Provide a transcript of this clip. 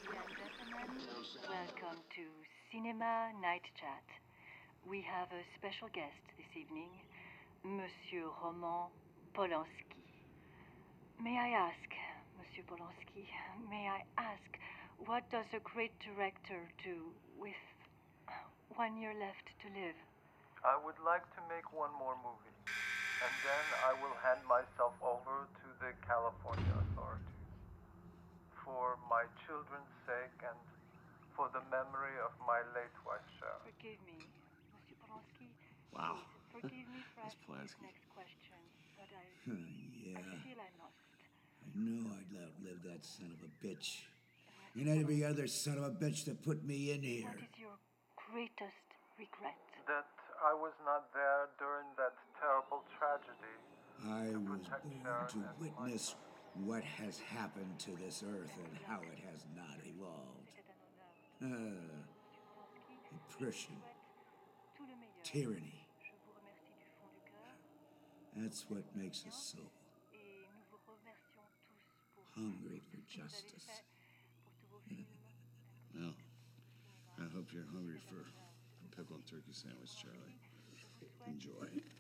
and gentlemen, welcome to Cinema Night Chat. We have a special guest this evening, Monsieur Roman Polanski. May I ask, Monsieur Polanski, what does a great director do with 1 year left to live? I would like to make one more movie, and then I will hand myself over to the California authorities. For my children's sake and for the memory of my late wife, Sharon. Forgive me, Monsieur Polanski. Wow. Please forgive me for That's asking this Polanski. next question, but I Yeah, feel I must. I knew I'd outlive that son of a bitch. And every other son of a bitch that put me in What here. is your greatest regret? That I was not there during that terrible tragedy. I was protect born Sharon to and witness myself. what has happened to this earth and how it has not evolved. C'était un honneur. Uh, Monsieur Polanski, oppression, je vous souhaite tout le meilleur. tyranny. Je vous remercie du fond du cœur. That's what makes a soul. Et nous vous remercions tous pour Hungry tout for ce que vous avez justice. fait pour tous vos films. Well, I hope you're hungry for a pickle and turkey sandwich, Charlie. Enjoy.